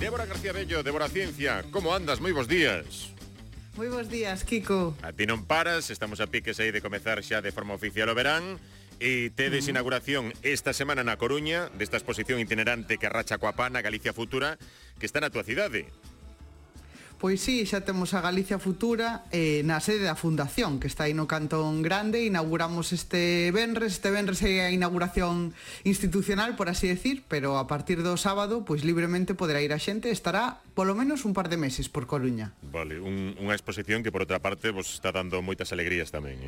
Débora García Bello, Débora Ciencia, como andas? Moi bons días. Moi bons días, Kiko. A ti non paras, estamos a piques aí de comezar xa de forma oficial o verán. E tedes inauguración esta semana na Coruña desta exposición itinerante que arracha coa pana Galicia Futura, que está na tua cidade. Pois sí, xa temos a Galicia Futura na sede da Fundación, que está aí no Cantón Grande. Inauguramos este venres é a inauguración institucional, por así decir, pero a partir do sábado, pois libremente poderá ir a xente. Estará polo menos un par de meses por Coruña. Vale, unha exposición que por outra parte vos está dando moitas alegrías tamén,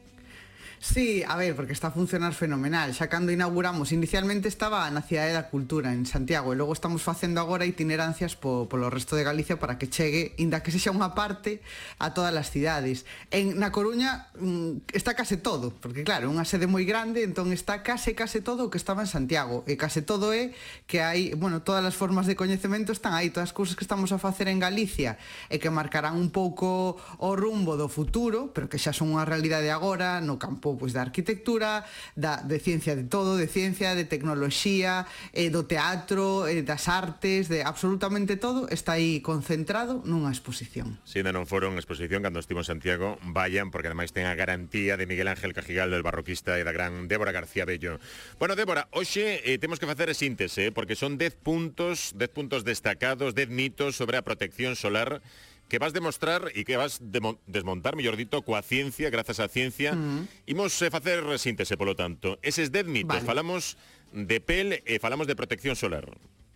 Sí, a ver, porque está a funcionar fenomenal. Xa cando inauguramos, inicialmente estaba na Cidade da Cultura, en Santiago, e logo estamos facendo agora itinerancias polo resto de Galicia para que chegue, inda que sexa unha parte, a todas as cidades. Na Coruña está case todo, porque claro, unha sede moi grande, entón está case todo o que estaba en Santiago, e case todo é que hai, bueno, todas as formas de coñecemento están aí, todas as cousas que estamos a facer en Galicia e que marcarán un pouco o rumbo do futuro, pero que xa son unha realidade agora no campo pois da arquitectura, de ciencia de todo, de ciencia, de tecnoloxía, do teatro, das artes, de absolutamente todo, está aí concentrado nunha exposición. Se ainda non foron exposición cando estivo en Santiago, vayan, porque ademais ten a garantía de Miguel Ángel Cajigal, del barroquista, e da gran Débora García Bello. Bueno, Débora, hoxe temos que facer a síntese, porque son 10 puntos destacados, 10 mitos sobre a protección solar que vas demostrar e que vas desmontar, mellor dito, coa ciencia, grazas á ciencia. Imos facer síntese, polo tanto. Eses 10 mitos, vale. Falamos de pel e falamos de protección solar.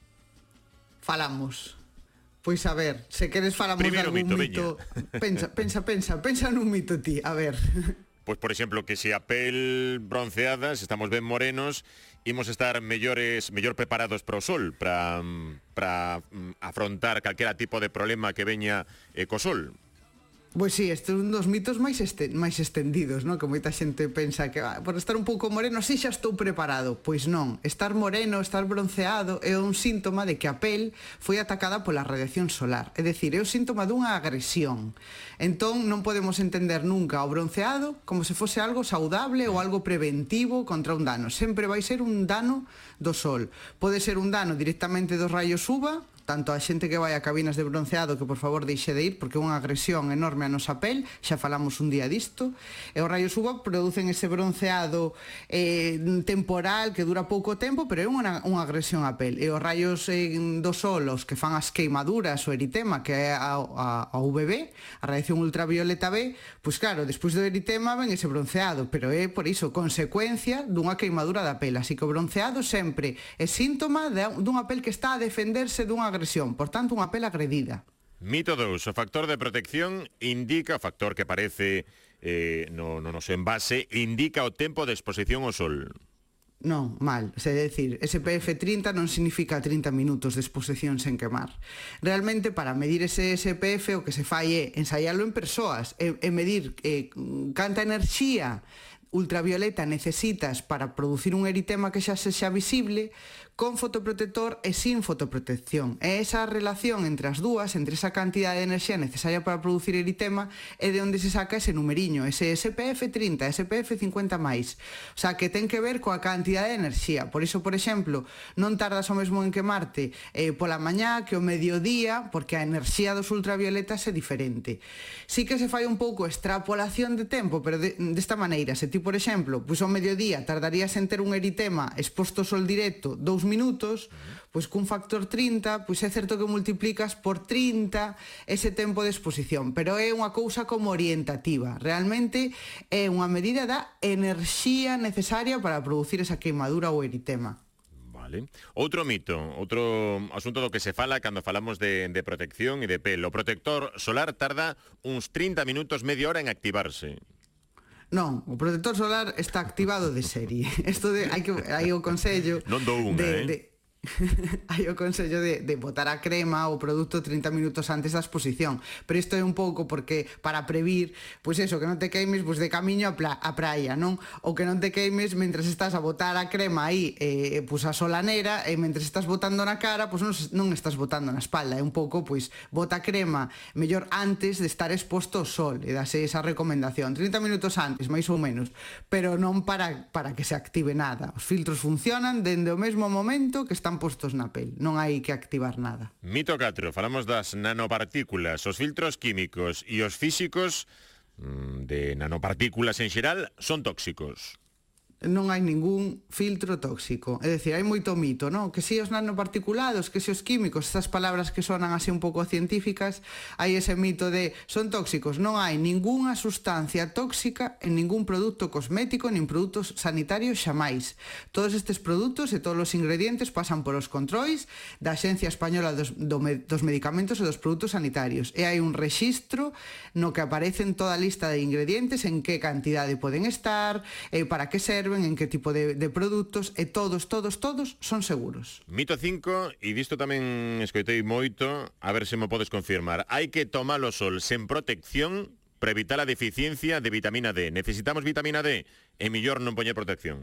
Falamos. Pois a ver, se queres falamos de algún mito. Pensa nun mito ti, a ver. Pois, por exemplo, que se a pel bronceada, se estamos ben morenos, imos estar mellor preparados para o sol, para afrontar calquera tipo de problema que veña co sol. Pois sí, este é un dos mitos máis estendidos, non? Que moita xente pensa que por estar un pouco moreno, si xa estou preparado. Pois non, estar moreno, estar bronceado é un síntoma de que a pel foi atacada pola radiación solar. É dicir, é o síntoma dunha agresión. Entón non podemos entender nunca o bronceado como se fose algo saudable ou algo preventivo contra un dano. Sempre vai ser un dano do sol. Pode ser un dano directamente dos rayos UVA, tanto a xente que vai a cabinas de bronceado que por favor deixe de ir porque é unha agresión enorme a nosa pel, xa falamos un día disto, e os rayos UVA producen ese bronceado temporal que dura pouco tempo, pero é unha agresión á pel, e os rayos do sol, os que fan as queimaduras, o eritema, que é a UVB, a radiación ultravioleta B, pois claro, despois do eritema ven ese bronceado, pero é por iso consecuencia dunha queimadura da pel, así que o bronceado sempre é síntoma dunha pel que está a defenderse dunha agresión, por tanto unha pel agredida. Mito 2, o factor de protección indica, o factor que aparece no noso envase, indica o tempo de exposición ao sol. Non, mal, é dicir, SPF 30 non significa 30 minutos de exposición sen quemar. Realmente, para medir ese SPF, o que se fai é ensaialo en persoas, e medir canta enerxía ultravioleta necesitas para producir un eritema que xa sexa visible, con fotoprotector e sin fotoprotección. E esa relación entre as dúas, entre esa cantidade de enerxía necesaria para producir eritema, é de onde se saca ese numeriño, ese SPF 30, SPF 50+. O sea, que ten que ver coa cantidade de enerxía. Por iso, por exemplo, non tardas o mesmo en quemarte pola mañá que o mediodía, porque a enerxía dos ultravioletas é diferente. Sí que se fai un pouco extrapolación de tempo, pero desta maneira, se ti, por exemplo, pois ao mediodía tardarías en ter un eritema exposto ao sol directo 2 minutos, pois cun factor 30, pois é certo que multiplicas por 30 ese tempo de exposición, pero é unha cousa como orientativa. Realmente é unha medida da enerxía necesaria para producir esa queimadura ou eritema. Vale. Outro mito, outro asunto do que se fala cando falamos de protección e de pel. O protector solar tarda uns 30 minutos, media hora en activarse. Non, o protector solar está activado de serie. Isto hai o consello. Non dou unha, hai o consello de botar a crema ou produto 30 minutos antes da exposición, pero isto é un pouco porque para previr, pois eso, que non te queimes pois de camiño a praia, non? Ou que non te queimes mentres estás a botar a crema aí, pois a solanera, e mentres estás botando na cara, pois non estás botando na espalda, é un pouco, pois, bota crema mellor antes de estar exposto ao sol, e dase esa recomendación, 30 minutos antes, máis ou menos, pero non para que se active nada. Os filtros funcionan dende o mesmo momento que están están postos na pel, non hai que activar nada. Mito 4, falamos das nanopartículas, os filtros químicos e os físicos de nanopartículas en xeral son tóxicos. Non hai ningún filtro tóxico. É dicir, hai moito mito, non? Que si os nanoparticulados, que si os químicos, estas palabras que sonan así un pouco científicas, hai ese mito de son tóxicos. Non hai ningunha sustancia tóxica en ningún produto cosmético nin produtos sanitarios xamais. Todos estes produtos e todos os ingredientes pasan por os controis da Axencia Española dos Medicamentos e dos Produtos Sanitarios. E hai un rexistro no que aparecen toda a lista de ingredientes, en que cantidade poden estar, para que serven, en que tipo de produtos, e todos son seguros. Mito 5, e disto tamén escoitei moito, a ver se me podes confirmar. Hai que tomar o sol sen protección para evitar a deficiencia de vitamina D. Necesitamos vitamina D, e mellor non poñer protección.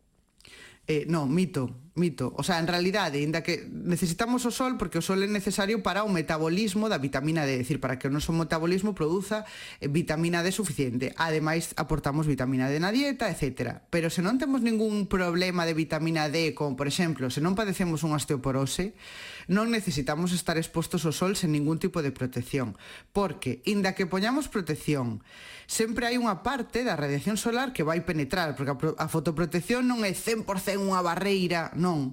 Non, mito. O sea, en realidade, ainda que necesitamos o sol, porque o sol é necesario para o metabolismo da vitamina D, é dicir, para que o noso metabolismo produza vitamina D suficiente. Ademais, aportamos vitamina D na dieta, etc. Pero se non temos ningún problema de vitamina D, como por exemplo, se non padecemos unha osteoporose, non necesitamos estar expostos ao sol sen ningún tipo de protección. Porque, inda que poñamos protección, sempre hai unha parte da radiación solar que vai penetrar, porque a fotoprotección non é 100% unha barreira, non.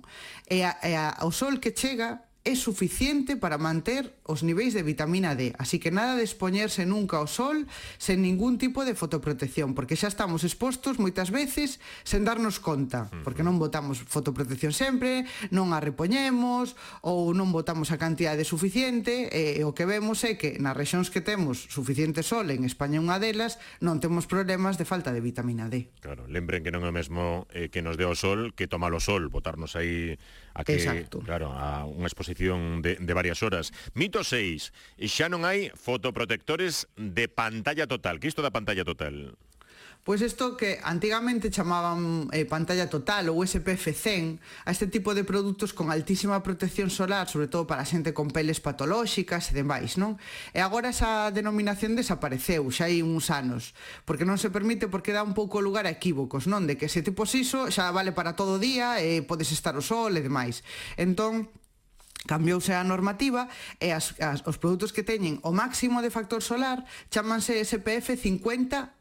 O sol que chega é suficiente para manter os niveis de vitamina D. Así que nada de expoñerse nunca ao sol sen ningún tipo de fotoprotección, porque xa estamos expostos moitas veces sen darnos conta, porque non botamos fotoprotección sempre, non a repoñemos ou non botamos a cantidade suficiente, e o que vemos é que nas rexións que temos suficiente sol, en España unha delas, non temos problemas de falta de vitamina D. Claro, lembren que non é o mesmo que nos dé o sol que tomar o sol, botarnos aí a que, exacto, claro, a unha exposición de varias horas. Mito 6, xa non hai fotoprotectores de pantalla total. Que isto da pantalla total? Pois isto que antigamente chamaban pantalla total ou SPF 100 a este tipo de produtos con altísima protección solar, sobre todo para xente con peles patolóxicas e demais, non? E agora esa denominación desapareceu, xa hai uns anos, porque non se permite, porque dá un pouco lugar a equívocos, non? De que se te pos iso xa vale para todo o día, podes estar ao sol e demais. Entón, cambiouse a normativa e os produtos que teñen o máximo de factor solar chámanse SPF 50+,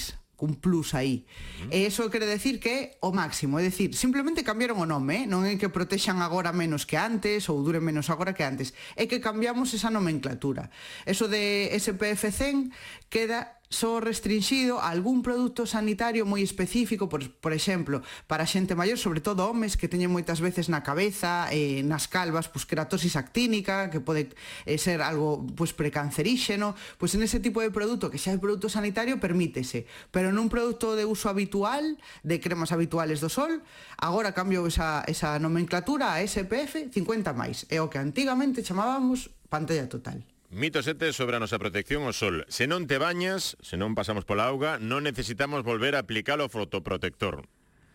un plus aí. E iso quere decir que é o máximo, é dicir, simplemente cambiaron o nome, non é que protexan agora menos que antes ou duren menos agora que antes, é que cambiamos esa nomenclatura. Eso de SPF 100 queda só restringido a algún produto sanitario moi específico, por exemplo, para xente maior, sobre todo homes que teñen moitas veces na cabeza, nas calvas, queratosis actínica, que pode ser algo precanceríxeno, en ese tipo de produto, que xa é produto sanitario, permítese, pero nun produto de uso habitual, de cremas habituales do sol, agora cambiou esa nomenclatura a SPF 50+, é o que antigamente chamábamos pantalla total. Mito 7 sobre a nosa protección ao sol. Se non te bañas, se non pasamos pola auga, non necesitamos volver a aplicar o fotoprotector.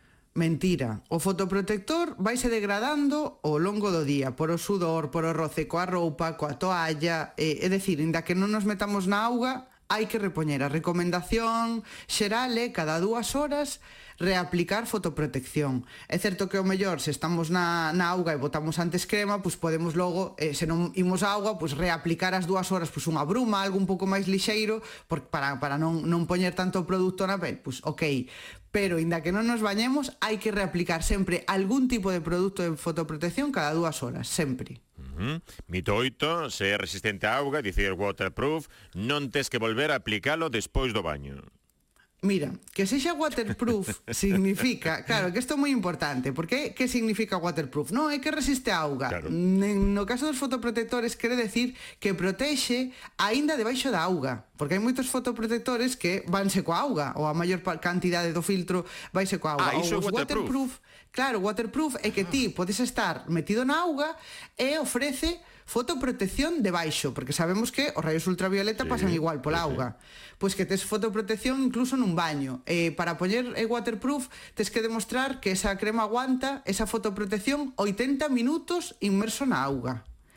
Mentira. O fotoprotector vaise degradando ao longo do día, por o sudor, por o roce coa roupa, coa toalla, é dicir, inda que non nos metamos na auga, hai que repoñer. A recomendación xeral é cada 2 horas reaplicar fotoprotección. É certo que o mellor, se estamos na auga e botamos antes crema, podemos logo, se non imos a auga, reaplicar as 2 horas unha bruma, algo un pouco máis lixeiro, para non poñer tanto produto na pel, ok. Pero, inda que non nos bañemos, hai que reaplicar sempre algún tipo de produto de fotoprotección cada 2 horas, sempre. Mito 8, se é resistente a auga, dicir waterproof, non tes que volver a aplicalo despois do baño. Mira, que sexa waterproof significa, claro, que isto é moi importante, porque que significa waterproof? Non, é que resiste a auga. Claro. No caso dos fotoprotectores quere decir que protexe aínda debaixo da auga, porque hai moitos fotoprotectores que vanse coa auga, ou a maior cantidade do filtro vaise coa auga. Iso é waterproof. Claro, waterproof é que ti podes estar metido na auga e ofrece fotoprotección debaixo, porque sabemos que os raios ultravioleta pasan igual pola auga. Pois que tes fotoprotección incluso nun baño. Para poñer waterproof tes que demostrar que esa crema aguanta esa fotoprotección 80 minutos inmerso na auga.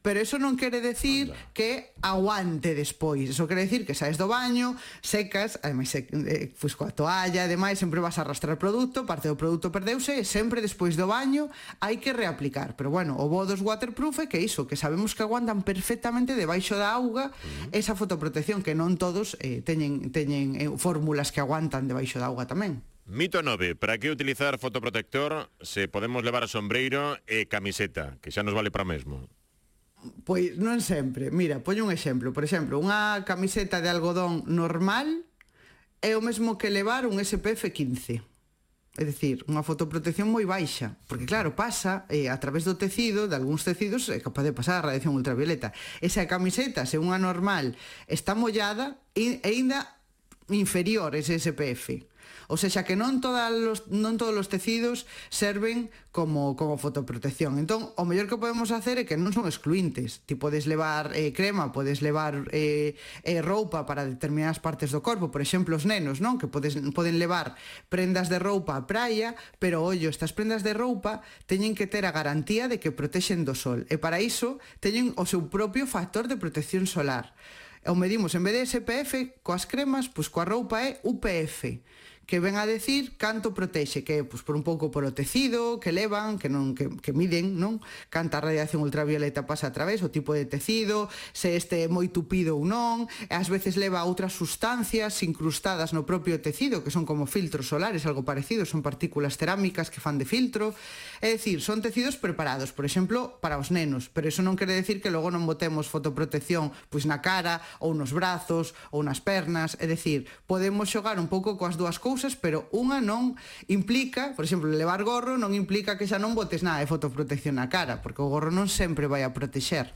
Pero eso non quere decir que aguante despois. Eso quere decir que saes do baño, secas, ademais pois coa toalla, ademais sempre vas a arrastrar produto, parte do produto perdeuse e sempre despois do baño hai que reaplicar. Pero bueno, o bo dos waterproof é que iso, que sabemos que aguantan perfectamente debaixo da auga esa fotoprotección, que non todos teñen fórmulas que aguantan debaixo da auga tamén. Mito 9. Para que utilizar fotoprotector se podemos levar sombreiro e camiseta, que xa nos vale para o mesmo? Pois non sempre. Mira, poño un exemplo. Por exemplo, unha camiseta de algodón normal é o mesmo que levar un SPF 15. É dicir, unha fotoprotección moi baixa. Porque claro, pasa a través do tecido, de algúns tecidos, é capaz de pasar a radiación ultravioleta. Esa camiseta, se unha normal está mollada, é ainda inferior ese SPF. O sexa que non todos os tecidos serven como fotoprotección. Entón, o mellor que podemos hacer é que non son excluintes. Ti podes levar crema, podes levar roupa para determinadas partes do corpo, por exemplo, os nenos, non? Que poden levar prendas de roupa á praia, pero ollo, estas prendas de roupa teñen que ter a garantía de que protexen do sol. E para iso teñen o seu propio factor de protección solar. O medimos, en vez de SPF, coas cremas, pois coa roupa é UPF, que ven a decir canto protexe, que pois por un pouco polo tecido que levan, que miden, non? Canta radiación ultravioleta pasa a través, o tipo de tecido, se este é moi tupido ou non, e ás veces leva outras sustancias incrustadas no propio tecido, que son como filtros solares, algo parecido, son partículas cerámicas que fan de filtro. É dicir, son tecidos preparados, por exemplo, para os nenos, pero eso non quere decir que logo non botemos fotoprotección pois na cara, ou nos brazos, ou nas pernas. É dicir, podemos xogar un pouco coas dúas cousas, pero unha non implica, por exemplo, levar gorro non implica que xa non botes nada de fotoprotección na cara, porque o gorro non sempre vai a protexer.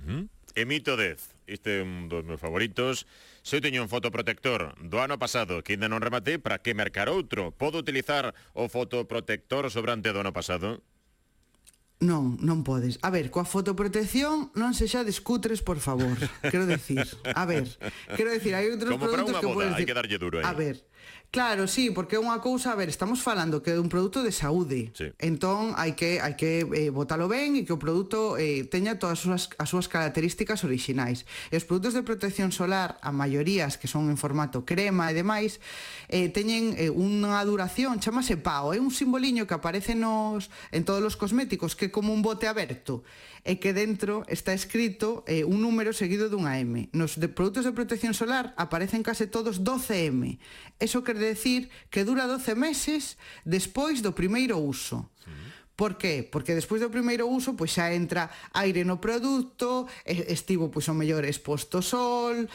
E mito 10, este é un dos meus favoritos. Se eu teño un fotoprotector do ano pasado que ainda non rematei, para que mercar outro? Podo utilizar o fotoprotector sobrante do ano pasado? Non podes. A ver, coa fotoprotección non se xa descutres, por favor. Quero decir, hai outros como produtos que boda, podes hai que darlle duro aí. A ver, claro, sí, porque é unha cousa, a ver, estamos falando que é un produto de saúde. Sí. Entón, hai que botalo ben e que o produto teña todas as súas características orixinais. E os produtos de protección solar, a maiorías que son en formato crema e demais, teñen unha duración, chamase PAO, é un simboliño que aparece en todos os cosméticos, que é como un bote aberto, e que dentro está escrito un número seguido dunha M. Nos produtos de protección solar aparecen case todos 12M. Eso quere decir que dura 12 meses despois do primeiro uso. Por qué? Porque despois do primeiro uso pois xa entra aire no produto, estivo pois o mellor exposto ao sol,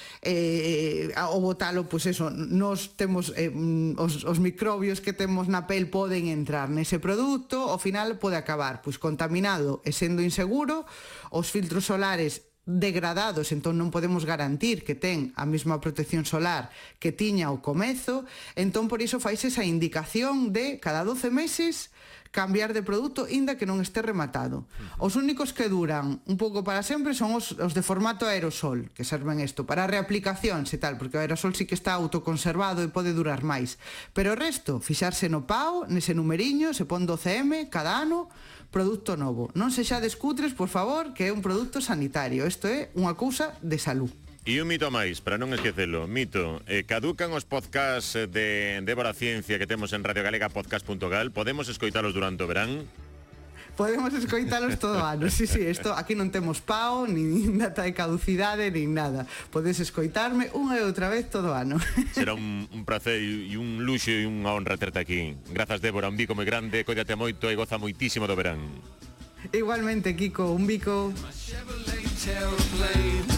ao botalo pois eso, nos temos os microbios que temos na pel poden entrar nese produto, ao final pode acabar pois contaminado e sendo inseguro, os filtros solares degradados, entón non podemos garantir que ten a mesma protección solar que tiña ao comezo, entón por iso faise esa indicación de cada 12 meses cambiar de produto, inda que non este rematado. Os únicos que duran un pouco para sempre son os de formato aerosol, que serven isto para reaplicacións e tal, porque o aerosol sí que está autoconservado e pode durar máis. Pero o resto, fixarse no PAO, nese numeriño, se pon 12M cada ano, produto novo. Non se xa descutres, por favor, que é un produto sanitario. Isto é unha cousa de salud. E un mito máis, para non esquecelo. Mito, caducan os podcasts de Débora Ciencia que temos en radiogalegapodcast.gal. Podemos escoitalos durante o verán? Podemos escoitalos todo ano. Sí, isto aquí non temos PAO, nin data de caducidade, nin nada. Podes escoitarme unha e outra vez todo ano. Será un prazer e un luxo e unha honra terte aquí. Grazas, Débora, un bico moi grande, coídate moito e goza moitísimo do verán. Igualmente, Kiko, un bico.